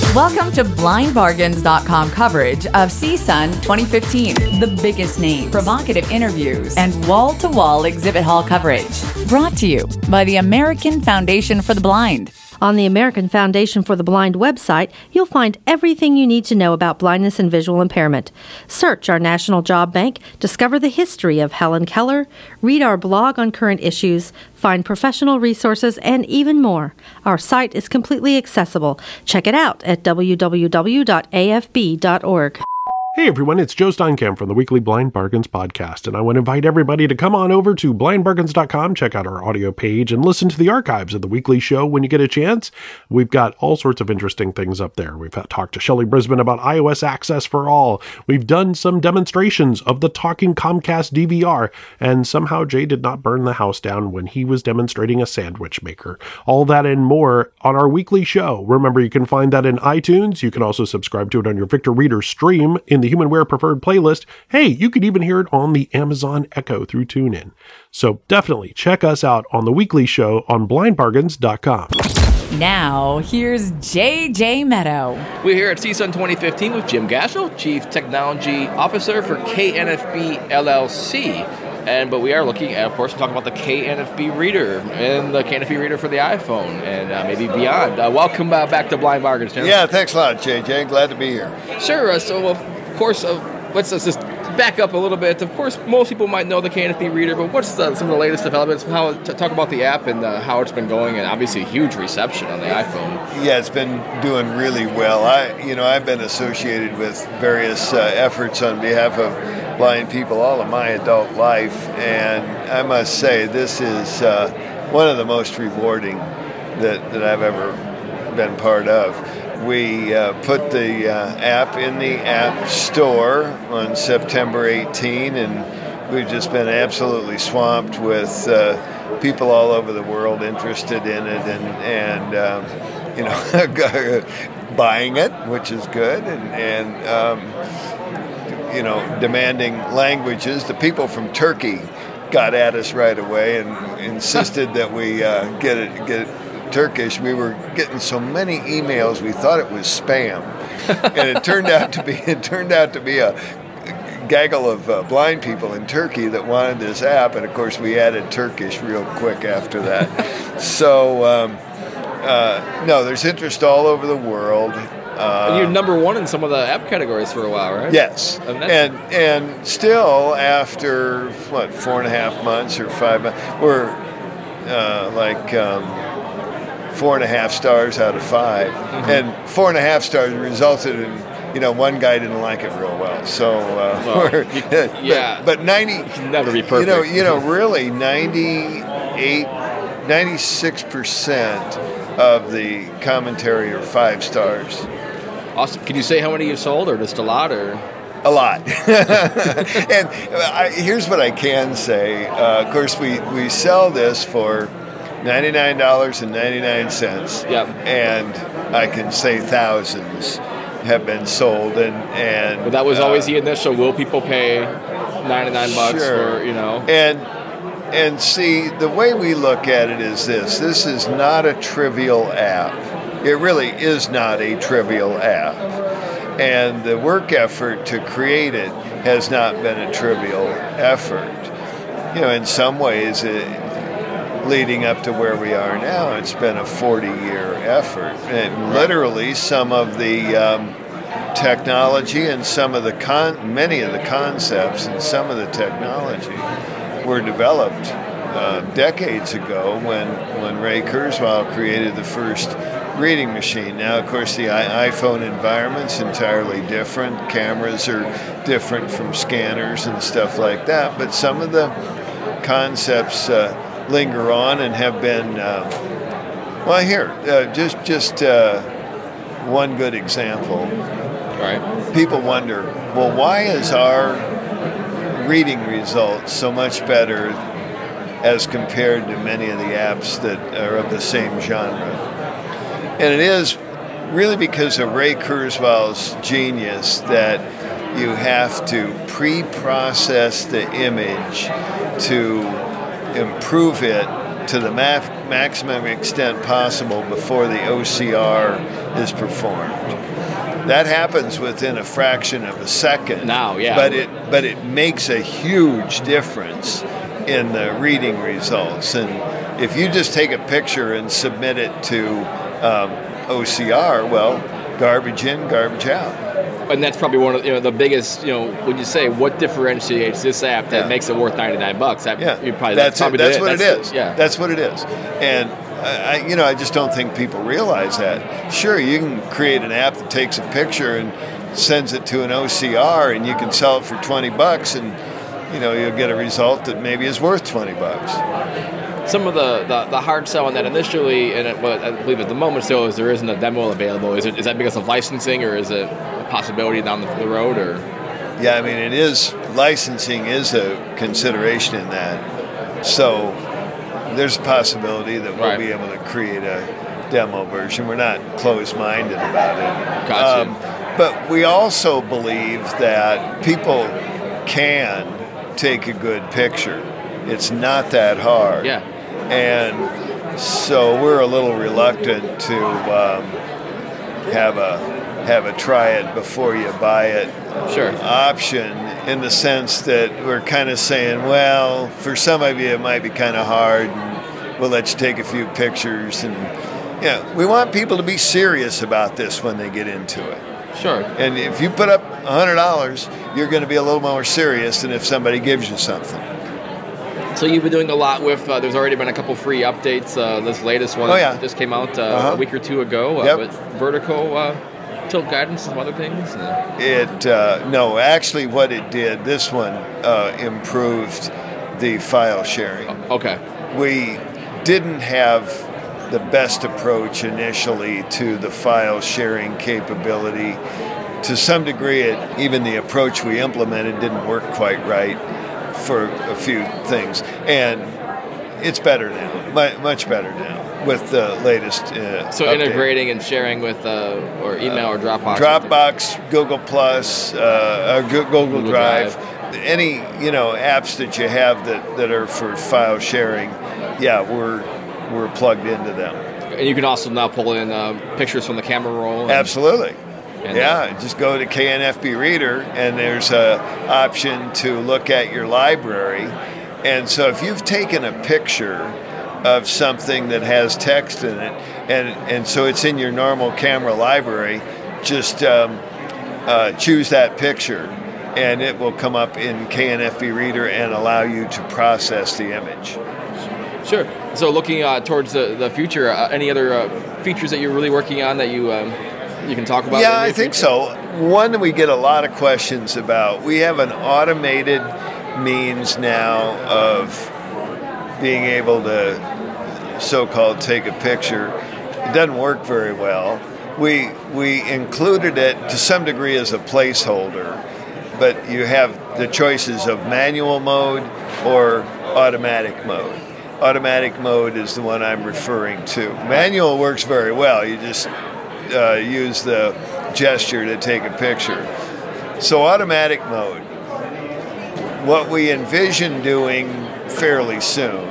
Welcome to blindbargains.com coverage of CSUN 2015. The biggest names, provocative interviews, and wall-to-wall exhibit hall coverage. Brought to you by the American Foundation for the Blind. On the American Foundation for the Blind website, you'll find everything you need to know about blindness and visual impairment. Search our National Job Bank, discover the history of Helen Keller, read our blog on current issues, find professional resources, and even more. Our site is completely accessible. Check it out at www.afb.org. Hey everyone, it's Joe Steinkamp from the Weekly Blind Bargains podcast, and I want to invite everybody to come on over to blindbargains.com, check out our audio page, and listen to the archives of the weekly show when you get a chance. We've got all sorts of interesting things up there. We've talked to Shelley Brisbane about iOS Access for All. We've done some demonstrations of the talking Comcast DVR, and somehow Jay did not burn the house down when he was demonstrating a sandwich maker. All that and more on our weekly show. Remember, you can find that in iTunes. You can also subscribe to it on your Victor Reader stream in the HumanWare Preferred playlist. Hey, you could even hear it on the Amazon Echo through TuneIn. So definitely check us out on the weekly show on blindbargains.com. Now, here's JJ Meadow. We're here at CSUN 2015 with Jim Gashel, Chief Technology Officer for KNFB LLC. But we are looking at, of course, talking about the KNFB Reader and the KNFB Reader for the iPhone and maybe beyond. Welcome back to Blind Bargains, Jim. Yeah, thanks a lot, JJ. Glad to be here. Sure. Of course, let's just back up a little bit. Of course, most people might know the KNFB Reader, but what's some of the latest developments? Talk about the app and how it's been going, and obviously huge reception on the iPhone. Yeah, it's been doing really well. I've been associated with various efforts on behalf of blind people all of my adult life, and I must say this is one of the most rewarding that I've ever been part of. We put the app in the App Store on September 18, and we've just been absolutely swamped with people all over the world interested in it and buying it, which is good, and demanding languages. The people from Turkey got at us right away and insisted that we get it Turkish. We were getting so many emails we thought it was spam, and it turned out to be a gaggle of blind people in Turkey that wanted this app, and of course we added Turkish real quick after that. So no, there's interest all over the world. And you're number one in some of the app categories for a while, right? Yes, and still after 4.5 months or 5 months, we're 4.5 stars out of 5, and 4.5 stars resulted in one guy didn't like it real well. So but 90 you can never be perfect. Really 96% of the commentary are 5 stars. Awesome. Can you say how many you sold, or just a lot, or? A lot. And here's what I can say. Of course, we sell this for $99.99. Yep. And I can say thousands have been sold, and but that was always the initial. Will people pay $99 sure. for And see, the way we look at it is this is not a trivial app. It really is not a trivial app. And the work effort to create it has not been a trivial effort. In some ways, leading up to where we are now, it's been a 40-year effort. And literally, some of the technology and some of many of the concepts and some of the technology were developed decades ago when Ray Kurzweil created the first reading machine. Now, of course, the iPhone environment's entirely different. Cameras are different from scanners and stuff like that. But some of the concepts linger on and have been. Just one good example. Right. People wonder, well, why is our reading results so much better as compared to many of the apps that are of the same genre? And it is really because of Ray Kurzweil's genius that you have to pre-process the image to improve it to the maximum extent possible before the OCR is performed. That happens within a fraction of a second. Now, yeah. But it makes a huge difference in the reading results. And if you just take a picture and submit it to OCR, well, garbage in, garbage out. And that's probably one of the biggest. When you say what differentiates this app that makes it worth $99, that's what it is. Yeah, that's what it is. And I just don't think people realize that. Sure, you can create an app that takes a picture and sends it to an OCR, and you can sell it for $20, and you'll get a result that maybe is worth $20. Some of the hard sell on that initially, and I believe at the moment still, is there isn't a demo available. Is that because of licensing, or is it a possibility down the road? Or yeah, I mean, it is. Licensing is a consideration in that. So there's a possibility that we'll be able to create a demo version. We're not closed-minded about it. Gotcha. But we also believe that people can take a good picture. It's not that hard. Yeah. And so we're a little reluctant to have a try it before you buy it option, in the sense that we're kind of saying, well, for some of you it might be kind of hard, and we'll let you take a few pictures. And we want people to be serious about this when they get into it. Sure. And if you put up $100, you're going to be a little more serious than if somebody gives you something. So you've been doing a lot with, there's already been a couple free updates. This latest one just came out a week or two ago. With vertical tilt guidance and some other things. No, actually what it did, this one improved the file sharing. Okay. We didn't have the best approach initially to the file sharing capability. To some degree, even the approach we implemented didn't work quite right for a few things, and it's better now, much better now with the latest so update. Integrating and sharing with or email or Dropbox, Google Plus, Google Drive, any apps that you have that are for file sharing, we're plugged into them. And you can also now pull in pictures from the camera roll. Absolutely. Just go to KNFB Reader, and there's an option to look at your library. And so if you've taken a picture of something that has text in it, and so it's in your normal camera library, just choose that picture, and it will come up in KNFB Reader and allow you to process the image. Sure. So looking towards the future, any other features that you're really working on that you can talk about? Yeah, I think so. One that we get a lot of questions about, we have an automated means now of being able to so-called take a picture. It doesn't work very well. We included it to some degree as a placeholder, but you have the choices of manual mode or automatic mode. Automatic mode is the one I'm referring to. Manual works very well. You just use the gesture to take a picture. So automatic mode, what we envision doing fairly soon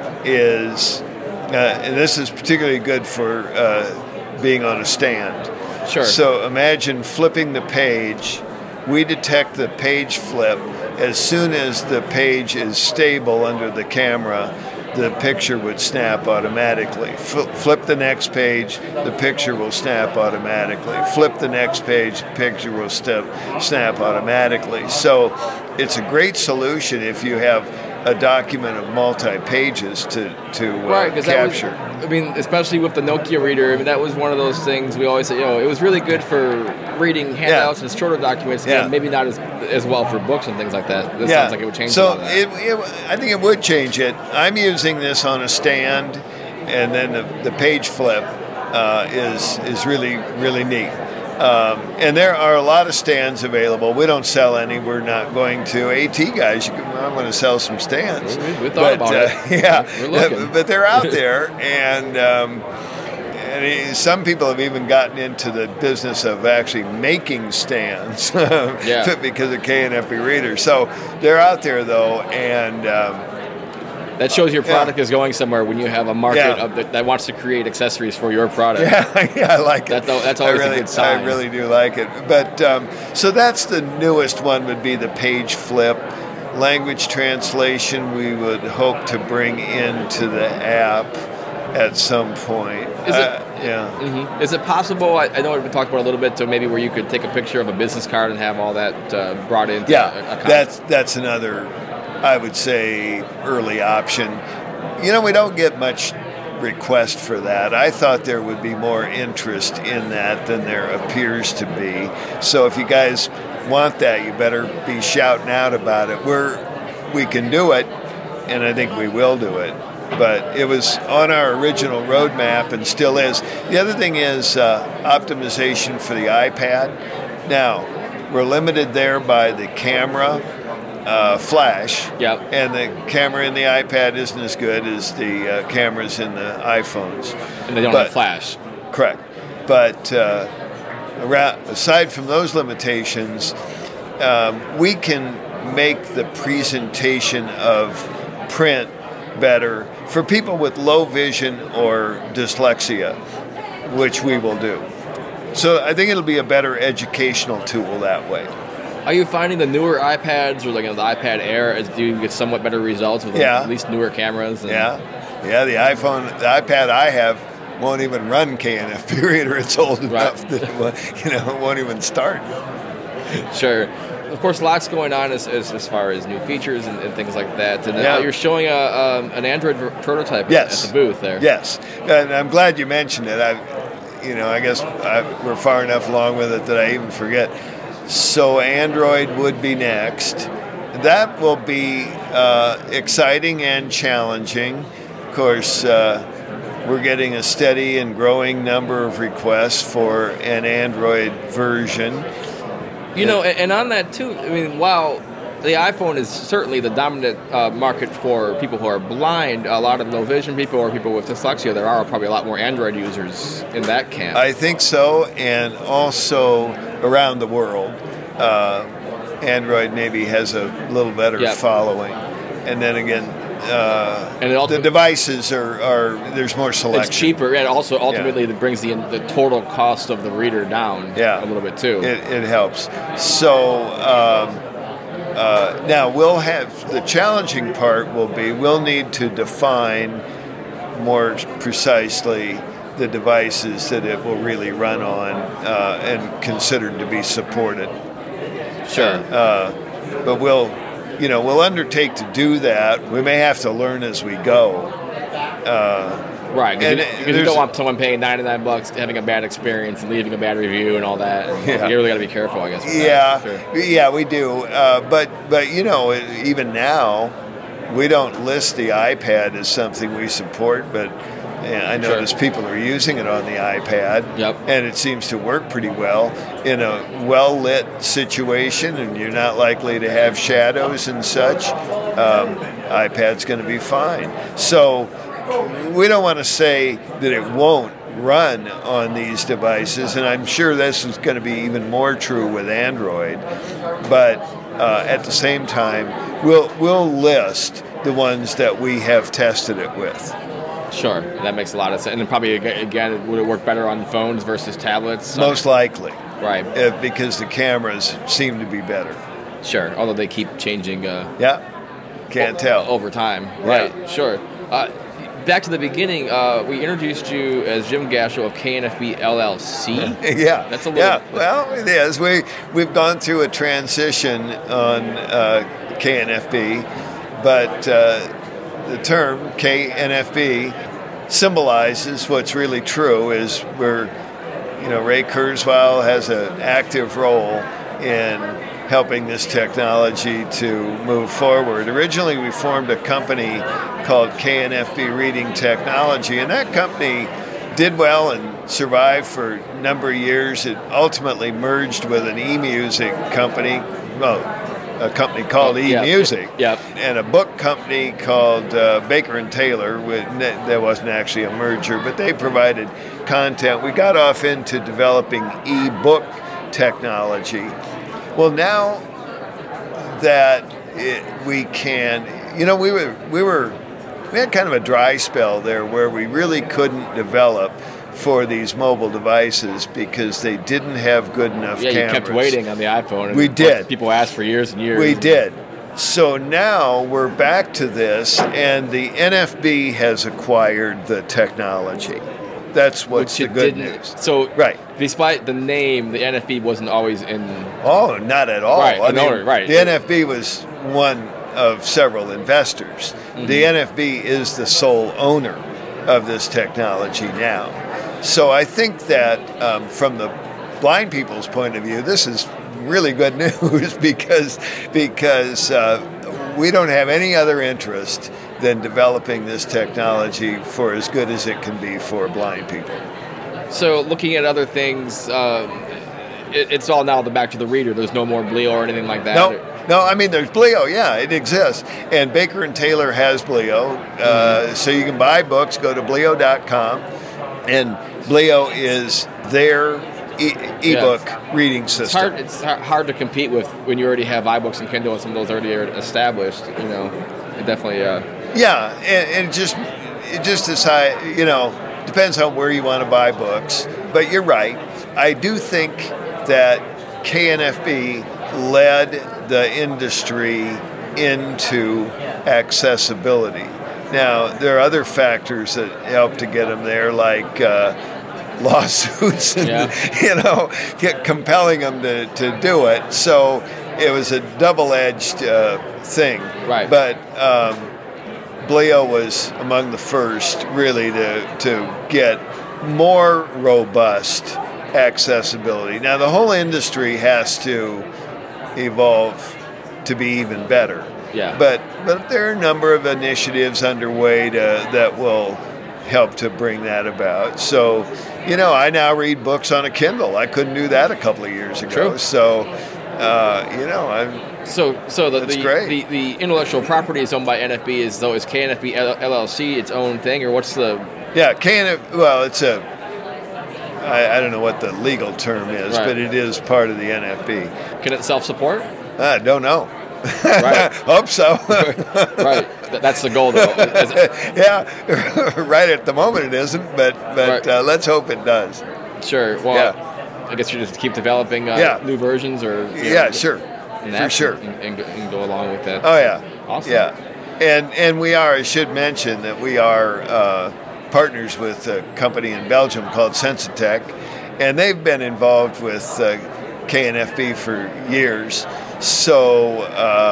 is, and this is particularly good for being on a stand. Sure. So imagine flipping the page. We detect the page flip. As soon as the page is stable under the camera, the picture would snap automatically. Flip the next page, the picture will snap automatically. Flip the next page, the picture will snap automatically. So it's a great solution if you have a document of multi-pages to capture. Especially with the Nokia reader, that was one of those things we always say, it was really good for reading handouts and shorter documents, and maybe not as well for books and things like that. This sounds like it would change so I think it would change it. I'm using this on a stand, and then the page flip is really, really neat. And there are a lot of stands available. We don't sell any. We're not going to. AT guys, I'm going to sell some stands. We thought about it. We're looking. But they're out there, and some people have even gotten into the business of actually making stands because of KNFB Reader. So they're out there, though, and That shows your product is going somewhere when you have a market that wants to create accessories for your product. Yeah, I like it. That's always a good sign. I really do like it. But so that's the newest one, would be the page flip. Language translation we would hope to bring into the app at some point. Is it possible, I know we've talked about a little bit, to maybe where you could take a picture of a business card and have all that brought into that's another, I would say, early option. We don't get much request for that. I thought there would be more interest in that than there appears to be. So if you guys want that, you better be shouting out about it. We can do it, and I think we will do it. But it was on our original roadmap and still is. The other thing is optimization for the iPad. Now, we're limited there by the camera flash, and the camera in the iPad isn't as good as the cameras in the iPhones. And they don't have flash. Correct. But aside from those limitations, we can make the presentation of print better for people with low vision or dyslexia, which we will do. So I think it'll be a better educational tool that way. Are you finding the newer iPads or the iPad Air do you get somewhat better results with at least newer cameras? Yeah, the iPad I have won't even run KNFB Reader. It's old enough that it won't even start. Sure. Of course, lots going on as far as new features and things like that. And you're showing an Android prototype at the booth there. Yes, and I'm glad you mentioned it. I guess we're far enough along with it that I even forget. So Android would be next. That will be exciting and challenging. Of course, we're getting a steady and growing number of requests for an Android version. And on that too, I mean, while the iPhone is certainly the dominant market for people who are blind, a lot of low vision people or people with dyslexia, there are probably a lot more Android users in that camp. I think so, and also around the world, Android maybe has a little better following. And then again, the devices are there's more selection. It's cheaper, and also ultimately it brings the total cost of the reader down a little bit too. It helps. So now we'll have the challenging part will be we'll need to define more precisely the devices that it will really run on and considered to be supported. Sure. But we'll undertake to do that. We may have to learn as we go. Right, because you don't want someone paying $99 having a bad experience and leaving a bad review and all that. And you really got to be careful, I guess. Yeah, we do. But even now, we don't list the iPad as something we support, but I notice people are using it on the iPad, and it seems to work pretty well in a well-lit situation, and you're not likely to have shadows and such. iPad's going to be fine. So we don't want to say that it won't run on these devices, and I'm sure this is going to be even more true with Android, but at the same time, we'll list the ones that we have tested it with. Sure, that makes a lot of sense. And probably, again, would it work better on phones versus tablets? Most likely. Right. Because the cameras seem to be better. Sure, although they keep changing. Can't tell. Over time. Right, sure. Back to the beginning, we introduced you as Jim Gashel of KNFB LLC. Yeah. That's a little... Yeah, well, it is. We've gone through a transition on KNFB, but... the term KNFB symbolizes what's really true is Ray Kurzweil has an active role in helping this technology to move forward. Originally, we formed a company called KNFB Reading Technology, and that company did well and survived for a number of years. It ultimately merged with an e-music company, a company called eMusic, and a book company called Baker & Taylor. That wasn't actually a merger, but they provided content. We got off into developing e-book technology. Well, now that we can, we were kind of a dry spell there where we really couldn't develop for these mobile devices because they didn't have good enough cameras. Yeah, you kept waiting on the iPhone. And we did. People asked for years and years. We did. So now we're back to this, and the NFB has acquired the technology. That's what's the good news. So, right. Despite the name, the NFB wasn't always in. Oh, not at all. Right. The NFB was one of several investors. Mm-hmm. The NFB is the sole owner of this technology now. So I think that from the blind people's point of view, this is really good news because we don't have any other interest than developing this technology for as good as it can be for blind people. So looking at other things, it's all now back to the reader. There's no more Bleo or anything like that. No, I mean, there's Bleo, yeah, it exists. And Baker & Taylor has Bleo. So you can buy books, go to Bleo.com. And Bleo is their ebook reading system. It's hard to compete with when you already have iBooks and Kindle and some of those already are established. It definitely. Yeah, and it just decides. Depends on where you want to buy books. But you're right. I do think that KNFB led the industry into accessibility. Now, there are other factors that help to get them there, like lawsuits and, compelling them to do it. So it was a double-edged thing. Right. But Bleo was among the first, really, to get more robust accessibility. Now, the whole industry has to evolve to be even better. Yeah. But there are a number of initiatives underway that will help to bring that about. So, I now read books on a Kindle. I couldn't do that a couple of years ago. True. So, that's great. The intellectual property is owned by NFB. Is KNFB LLC its own thing, or what's the? Yeah, Well, it's a. I don't know what the legal term is, right. But it is part of the NFB. Can it self-support? I don't know. Right. Hope so. Right. That's the goal, though. Yeah. Right at the moment it isn't, but right. Let's hope it does. Sure. Well, yeah. I guess you just keep developing new versions, or sure, for sure, and go along with that. Oh yeah. Awesome. Yeah, and we are. I should mention that we are partners with a company in Belgium called Sensitech, and they've been involved with KNFB for years. So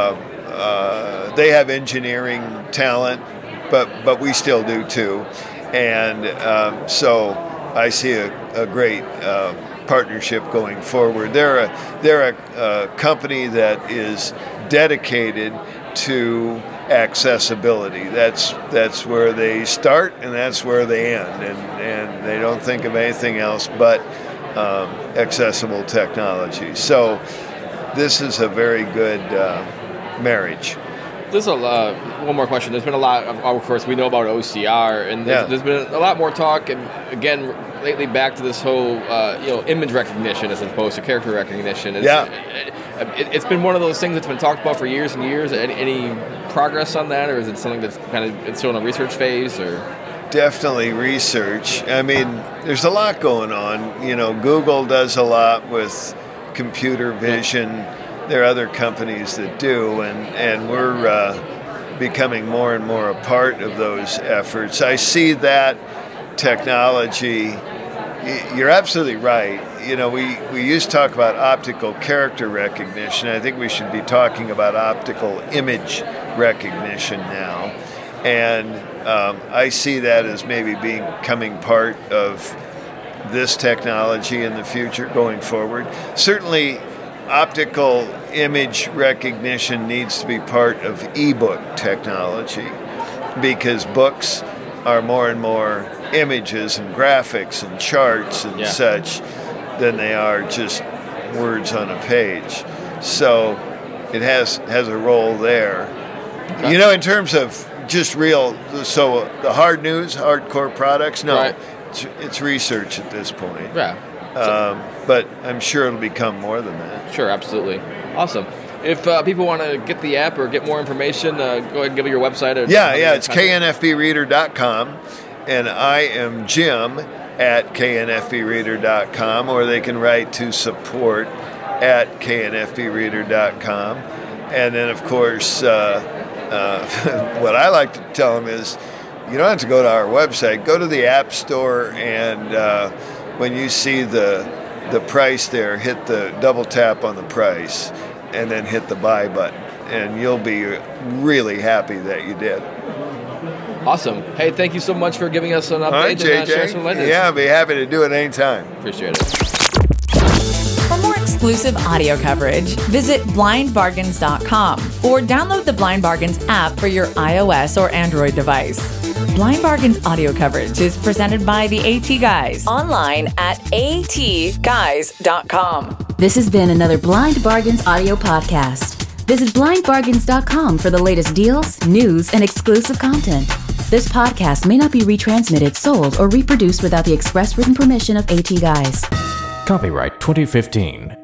they have engineering talent, but we still do too. And so I see a great partnership going forward. They're a company that is dedicated to accessibility. That's where they start and that's where they end. And they don't think of anything else but accessible technology. So this is a very good marriage. There's one more question. There's been a lot, of course, we know about OCR, and there's been a lot more talk, and again, lately back to this whole, image recognition as opposed to character recognition. It's been one of those things that's been talked about for years and years. Any progress on that, or is it something that's it's still in a research phase, or? Definitely research. I mean, there's a lot going on. Google does a lot with computer vision. There are other companies that do, and we're becoming more and more a part of those efforts. I see that technology. You're absolutely right. We used to talk about optical character recognition. I think we should be talking about optical image recognition now. And I see that as maybe becoming part of this technology in the future going forward. Certainly, optical image recognition needs to be part of ebook technology because books are more and more images and graphics and charts and such than they are just words on a page. So it has a role there. Okay. In terms of just so the hard news, hardcore products, no. Right. It's research at this point. Yeah. But I'm sure it'll become more than that. Sure, absolutely. Awesome. if people want to get the app or get more information, go ahead and give me your website. It's knfbreader.com, and I am Jim at knfbreader.com, or they can write to support at knfbreader.com. And then, of course, what I like to tell them is, you don't have to go to our website. Go to the App Store, and when you see the price there, hit the double tap on the price, and then hit the buy button, and you'll be really happy that you did. Awesome. Hey, thank you so much for giving us an update. All right, JJ. Yeah, I'll be happy to do it anytime. Appreciate it. For more exclusive audio coverage, visit blindbargains.com or download the Blind Bargains app for your iOS or Android device. Blind Bargains audio coverage is presented by the AT Guys online at atguys.com. This has been another Blind Bargains audio podcast. Visit blindbargains.com for the latest deals, news, and exclusive content. This podcast may not be retransmitted, sold, or reproduced without the express written permission of AT Guys. Copyright 2015.